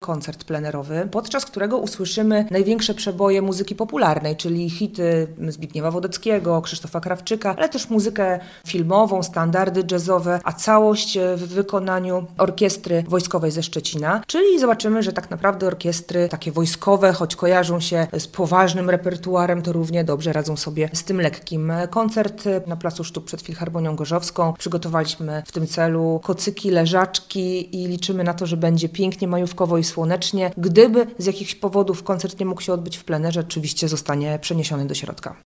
koncert plenerowy, podczas którego usłyszymy największe przeboje muzyki popularnej, czyli hity Zbigniewa Wodeckiego, Krzysztofa Krawczyka, ale też muzykę filmową, standardy jazzowe, a całość w wykonaniu orkiestry wojskowej ze Szczecina. Czyli zobaczymy, że tak naprawdę orkiestry takie wojskowe, choć kojarzą się z poważnym repertuarem, to równie dobrze radzą sobie z tym lekkim. Koncert na Placu Sztuk przed Filharmonią Gorzowską. Przygotowaliśmy w tym celu kocyki, leżaczki i liczymy na to, że będzie pięknie, majówkowo i słonecznie. Gdyby z jakichś powodów koncert nie mógł się odbyć w plenerze, oczywiście zostanie przeniesiony do środka.